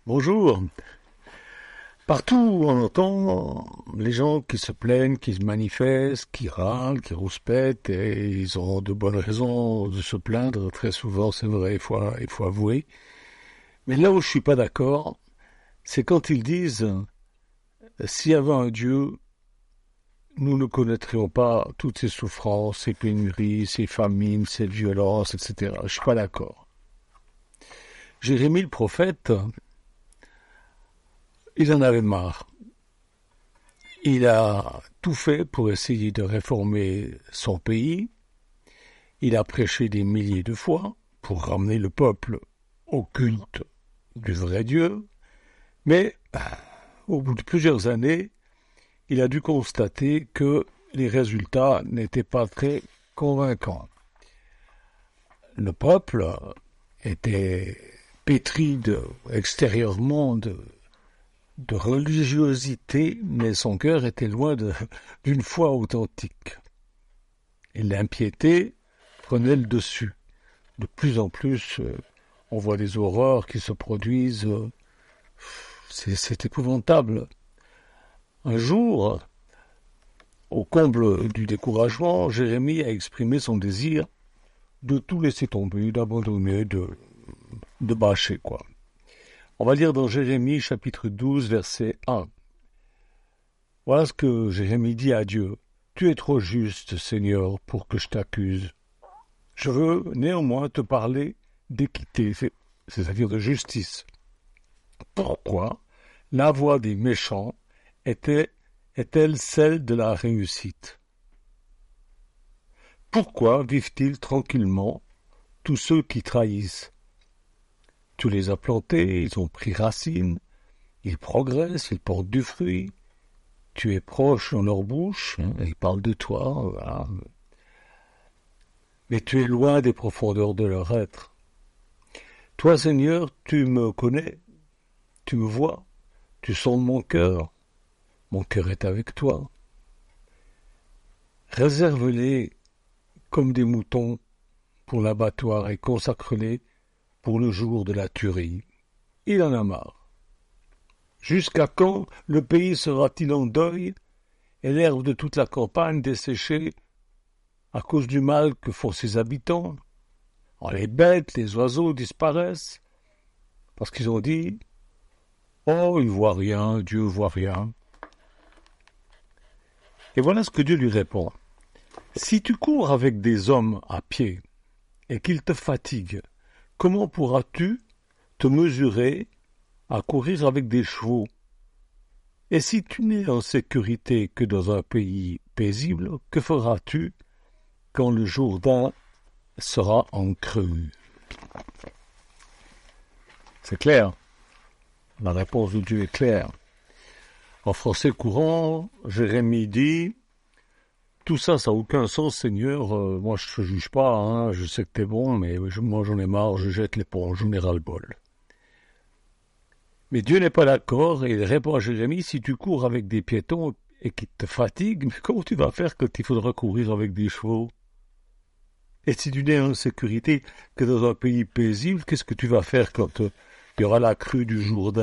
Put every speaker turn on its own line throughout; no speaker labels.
Bonjour. Partout, on entend les gens qui se plaignent, qui se manifestent, qui râlent, qui rouspètent, et ils ont de bonnes raisons de se plaindre. Très souvent, c'est vrai, il faut avouer. Mais là où je suis pas d'accord, c'est quand ils disent s'il y avait un Dieu, nous ne connaîtrions pas toutes ces souffrances, ces pénuries, ces famines, ces violences, etc. Je suis pas d'accord. Jérémie le prophète, il en avait marre. Il a tout fait pour essayer de réformer son pays. Il a prêché des milliers de fois pour ramener le peuple au culte du vrai Dieu. Mais au bout de plusieurs années, il a dû constater que les résultats n'étaient pas très convaincants. Le peuple était pétri extérieurement de religiosité, mais son cœur était loin d'une foi authentique. Et l'impiété prenait le dessus. De plus en plus, on voit des horreurs qui se produisent. C'est épouvantable. Un jour, au comble du découragement, Jérémie a exprimé son désir de tout laisser tomber, d'abandonner, de bâcher, quoi. On va lire dans Jérémie chapitre 12, verset 1. Voilà ce que Jérémie dit à Dieu. Tu es trop juste, Seigneur, pour que je t'accuse. Je veux néanmoins te parler d'équité, c'est-à-dire de justice. Pourquoi la voie des méchants est-elle celle de la réussite? Pourquoi vivent-ils tranquillement tous ceux qui trahissent? Tu les as plantés, ils ont pris racine, ils progressent, ils portent du fruit. Tu es proche dans leur bouche, ils parlent de toi, voilà. Mais tu es loin des profondeurs de leur être. Toi, Seigneur, tu me connais, tu me vois, tu sondes mon cœur est avec toi. Réserve-les comme des moutons pour l'abattoir et consacre-les pour le jour de la tuerie. Il en a marre. Jusqu'à quand le pays sera-t-il en deuil et l'herbe de toute la campagne desséchée à cause du mal que font ses habitants? Les bêtes, les oiseaux disparaissent parce qu'ils ont dit « Oh, il voit rien, Dieu voit rien ». Et voilà ce que Dieu lui répond. Si tu cours avec des hommes à pied et qu'ils te fatiguent, comment pourras-tu te mesurer à courir avec des chevaux? Et si tu n'es en sécurité que dans un pays paisible, que feras-tu quand le Jourdain sera en crue? C'est clair. La réponse de Dieu est claire. En français courant, Jérémie dit « Tout ça, ça n'a aucun sens, Seigneur. Moi, je ne te juge pas. Hein. Je sais que t'es bon, mais moi, j'en ai marre. Je jette l'éponge. J'en ai ras-le-bol. » Mais Dieu n'est pas d'accord et il répond à Jérémie « Si tu cours avec des piétons et qu'ils te fatiguent, mais comment tu vas faire quand il faudra courir avec des chevaux? Et si tu n'es en sécurité que dans un pays paisible, qu'est-ce que tu vas faire quand il y aura la crue du Jourdain ?»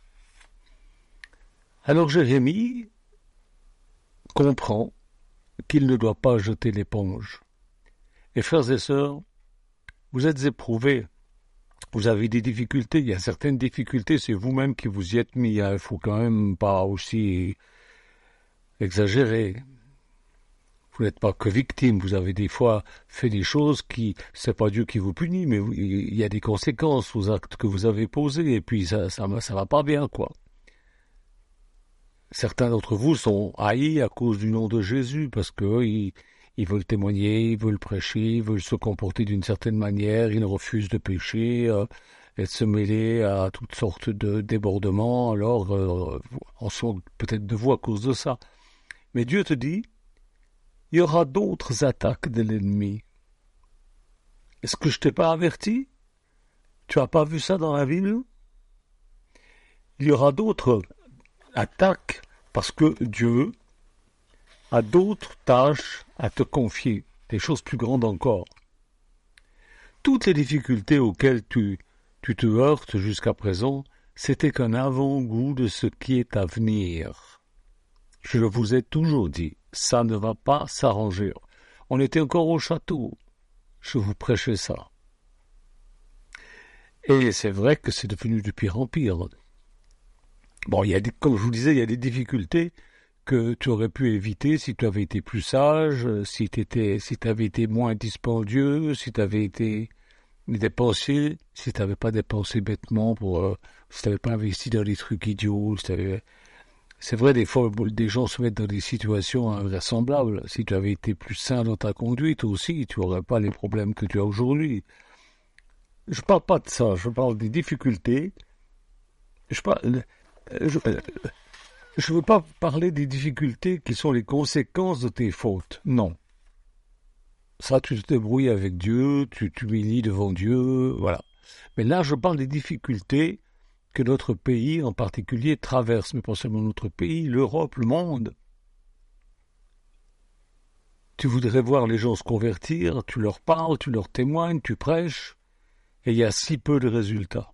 Alors Jérémie comprend qu'il ne doit pas jeter l'éponge. Et frères et sœurs, vous êtes éprouvés, vous avez des difficultés, il y a certaines difficultés, c'est vous-même qui vous y êtes mis, il faut quand même pas aussi exagérer. Vous n'êtes pas que victime, vous avez des fois fait des choses c'est pas Dieu qui vous punit, mais il y a des conséquences aux actes que vous avez posés, et puis ça va pas bien, quoi. Certains d'entre vous sont haïs à cause du nom de Jésus, parce que ils veulent témoigner, ils veulent prêcher, ils veulent se comporter d'une certaine manière, ils refusent de pécher, et de se mêler à toutes sortes de débordements, alors on sont peut-être de vous à cause de ça. Mais Dieu te dit, il y aura d'autres attaques de l'ennemi. Est-ce que je t'ai pas averti? Tu as pas vu ça dans la Bible? Il y aura d'autres attaques parce que Dieu a d'autres tâches à te confier, des choses plus grandes encore. Toutes les difficultés auxquelles tu te heurtes jusqu'à présent c'était qu'un avant-goût de ce qui est à venir. Je vous ai toujours dit, ça ne va pas s'arranger. On était encore au château, je vous prêchais ça. Et c'est vrai que c'est devenu de pire en pire. Bon, comme je vous disais, il y a des difficultés que tu aurais pu éviter si tu avais été plus sage, si tu avais été moins dispendieux, si tu avais été dépensier, si tu n'avais pas dépensé bêtement, si tu n'avais pas investi dans des trucs idiots. C'est vrai, des fois, des gens se mettent dans des situations invraisemblables. Si tu avais été plus sain dans ta conduite aussi, tu n'aurais pas les problèmes que tu as aujourd'hui. Je parle pas de ça, je parle des difficultés. Je veux pas parler des difficultés qui sont les conséquences de tes fautes. Non. Ça, tu te débrouilles avec Dieu, tu t'humilies devant Dieu, voilà. Mais là, je parle des difficultés que notre pays en particulier traverse, mais pas seulement notre pays, l'Europe, le monde. Tu voudrais voir les gens se convertir, tu leur parles, tu leur témoignes, tu prêches, et il y a si peu de résultats.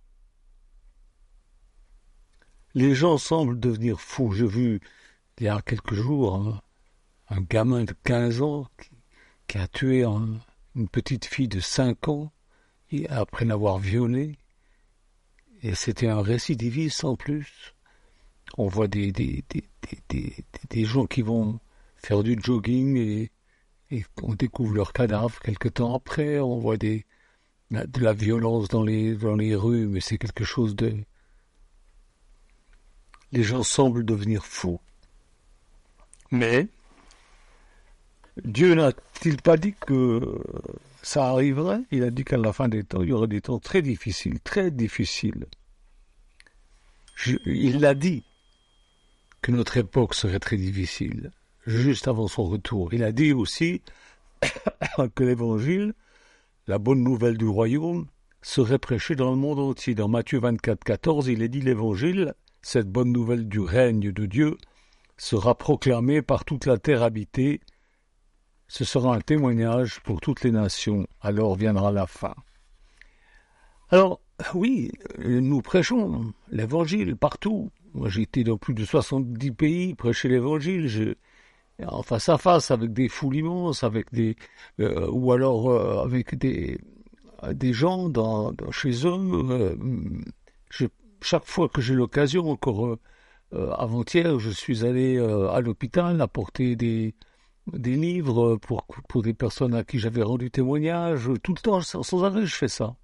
Les gens semblent devenir fous. J'ai vu, il y a quelques jours, un gamin de 15 ans qui a tué une petite fille de 5 ans après l'avoir violée. Et c'était un récidiviste en plus. On voit des gens qui vont faire du jogging et on découvre leur cadavre quelque temps après. On voit de la violence dans les rues, mais c'est quelque chose de... Les gens semblent devenir fous. Mais Dieu n'a-t-il pas dit que ça arriverait? Il a dit qu'à la fin des temps, il y aurait des temps très difficiles, très difficiles. Il l'a dit que notre époque serait très difficile, juste avant son retour. Il a dit aussi que l'évangile, la bonne nouvelle du royaume, serait prêchée dans le monde entier. Dans Matthieu 24, 14, il est dit l'évangile, cette bonne nouvelle du règne de Dieu, sera proclamée par toute la terre habitée. Ce sera un témoignage pour toutes les nations. Alors viendra la fin. Alors, oui, nous prêchons l'évangile partout. Moi, j'ai été dans plus de 70 pays prêcher l'évangile. En face à face avec des foules immenses, avec ou alors avec des gens chez eux. Chaque fois que j'ai l'occasion, encore avant-hier, je suis allé à l'hôpital apporter des livres pour des personnes à qui j'avais rendu témoignage. Tout le temps, sans arrêt, je fais ça.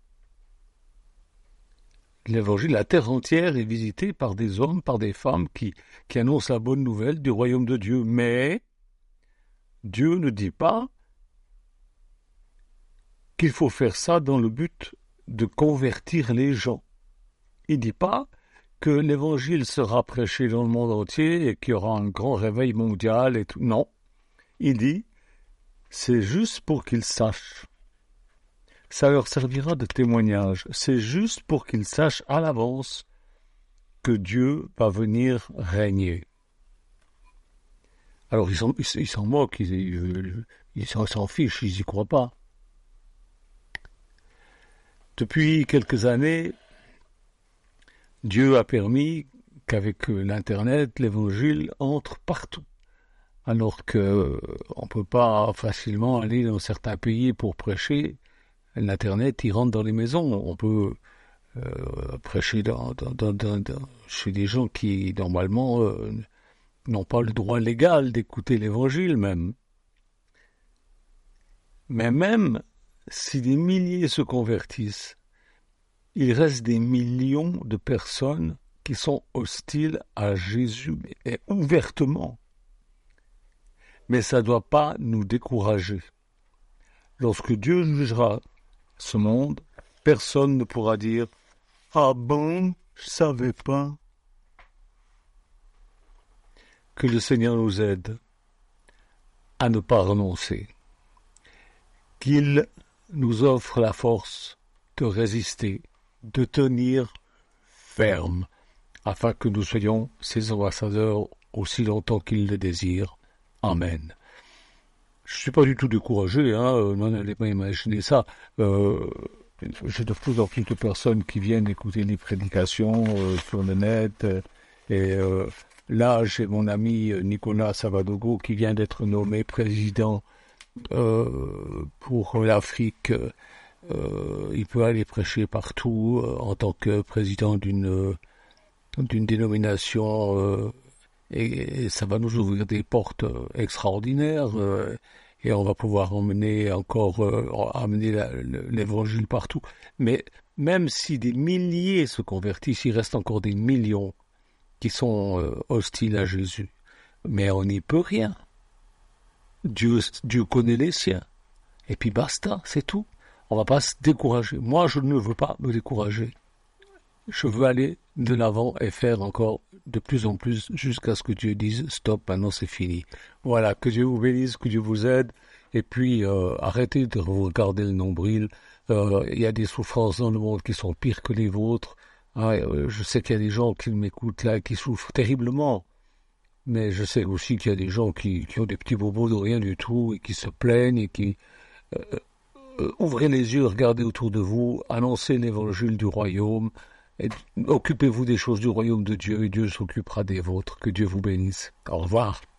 L'évangile, la terre entière est visitée par des hommes, par des femmes qui annoncent la bonne nouvelle du royaume de Dieu. Mais Dieu ne dit pas qu'il faut faire ça dans le but de convertir les gens. Il ne dit pas que l'évangile sera prêché dans le monde entier et qu'il y aura un grand réveil mondial et tout. Non. Il dit, c'est juste pour qu'ils sachent. Ça leur servira de témoignage. C'est juste pour qu'ils sachent à l'avance que Dieu va venir régner. Alors ils s'en moquent, ils s'en fichent, ils n'y croient pas. Depuis quelques années, Dieu a permis qu'avec l'Internet, l'Évangile entre partout. Alors qu'on ne peut pas facilement aller dans certains pays pour prêcher. L'Internet, il rentre dans les maisons. On peut prêcher chez des gens qui, normalement, n'ont pas le droit légal d'écouter l'Évangile même. Mais même si des milliers se convertissent, il reste des millions de personnes qui sont hostiles à Jésus, et ouvertement. Mais ça ne doit pas nous décourager. Lorsque Dieu jugera ce monde, personne ne pourra dire « Ah bon, je savais pas ». Que le Seigneur nous aide à ne pas renoncer. Qu'il nous offre la force de résister, de tenir ferme, afin que nous soyons ses ambassadeurs aussi longtemps qu'il le désire. Amen. Je ne suis pas du tout découragé, non, n'allez pas imaginer ça. j'ai de plus en plus de personnes qui viennent écouter les prédications sur le net. Là, j'ai mon ami Nicolas Savadogo qui vient d'être nommé président pour l'Afrique. Il peut aller prêcher partout en tant que président d'une dénomination et ça va nous ouvrir des portes extraordinaires et on va pouvoir amener l'évangile partout. Mais même si des milliers se convertissent, il reste encore des millions qui sont hostiles à Jésus. Mais on n'y peut rien. Dieu connaît les siens. Et puis basta, c'est tout. On va pas se décourager. Moi, je ne veux pas me décourager. Je veux aller de l'avant et faire encore de plus en plus jusqu'à ce que Dieu dise stop, maintenant c'est fini. Voilà, que Dieu vous bénisse, que Dieu vous aide. Et puis, arrêtez de regarder le nombril. Il y a des souffrances dans le monde qui sont pires que les vôtres. Je sais qu'il y a des gens qui m'écoutent là, qui souffrent terriblement. Mais je sais aussi qu'il y a des gens qui ont des petits bobos de rien du tout et qui se plaignent et qui... ouvrez les yeux, regardez autour de vous, annoncez l'évangile du royaume, et occupez-vous des choses du royaume de Dieu et Dieu s'occupera des vôtres. Que Dieu vous bénisse. Au revoir.